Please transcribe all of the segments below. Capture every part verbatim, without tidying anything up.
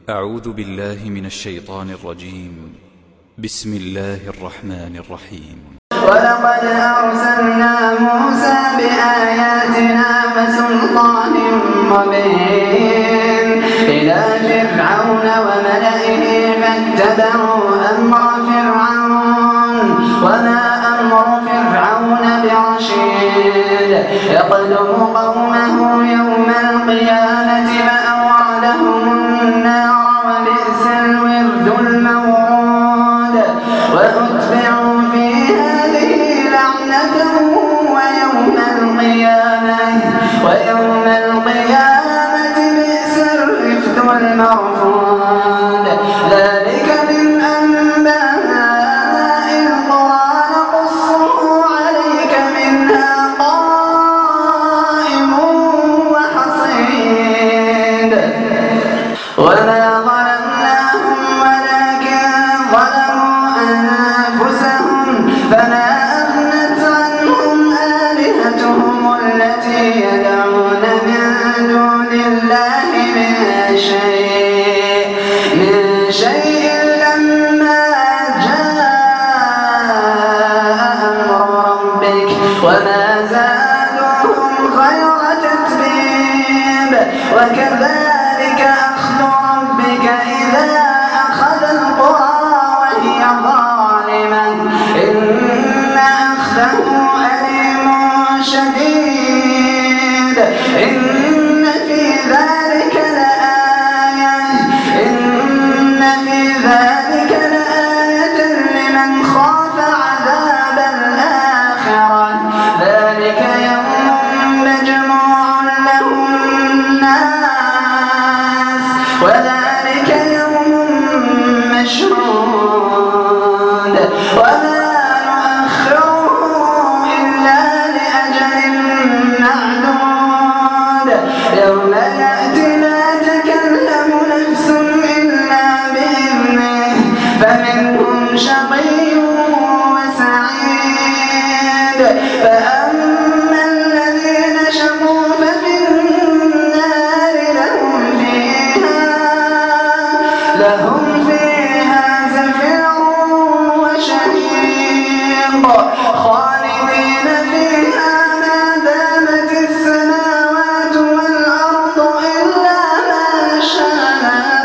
أعوذ بالله من الشيطان الرجيم. بسم الله الرحمن الرحيم. ولقد أرسلنا موسى بآياتنا وسلطان مبين إلى فرعون وملئه فاتبعوا أمر فرعون وما أمر فرعون برشيد يقدم قومه يوم القيامة فأوردهم النار وبئس الورد المورود وأتبعوا في هذه لعنة ويوم القيامة ويوم القيامة بئس الرفد المرفود ذلك من أنباء القرى نقصه عليك منها قائم وحصيد وما ظلمناهم ولكن ظلموا أنفسهم فما أغنت عنهم آلهتهم التي يدعون من دون الله من شيء من شيء لما جاء أمر ربك وما زادوهم غير تتبيب وكذلك أخذ ربك إذا أخذ القرى وهي ظالمة إن أخذه أليم شديد إن في ذلك لآية إن في ذلك لآية لمن خاف عذاب الآخرة ذلك يوم مجموع له الناس وذلك يوم مشهود وما نؤخره إلا لأجل معدود يوم يأتي لا تكلم نفس إلا بإذنه فمنهم شقي وسعيد فأما الذين شقوا ففي النار لهم فيها لهم فيها زفير وشهيق خالدين فيها ما دامت السماوات والأرض إلا ما شاء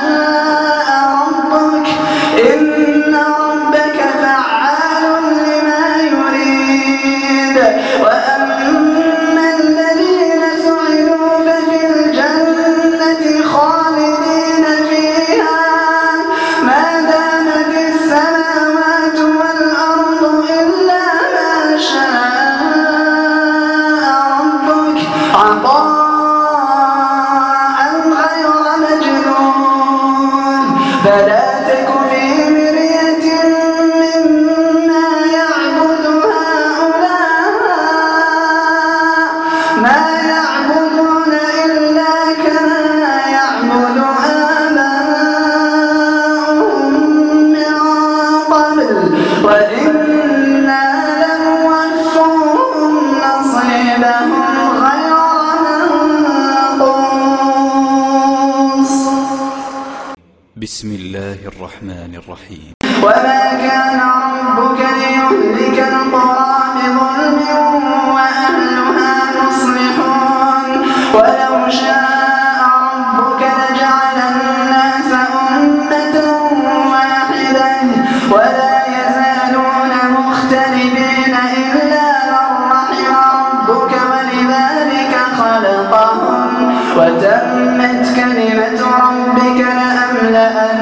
ربك إن ربك فعال لما يريد وأما الذين سعدوا ففي الجنة خالدين فيها ما دامت السماوات والأرض إلا ما شاء ربك عطاء غير مجنون فلا تك في مرية مما يعبد هؤلاء ما يعبدون إلا كما يعبد آباؤهم من قبل وإنا لنوفوهم نصيبهم غير منقوص. بسم الله الرحمن الرحيم. وما كان ربك ليهلك القرى بظلم وأهلها مصلحون ولو شاء ربك لجعل الناس أمة واحدة ولا يزالون مختلفين إلا من رحم ربك ولذلك خلقهم وتمت كلمة ربك لأملأن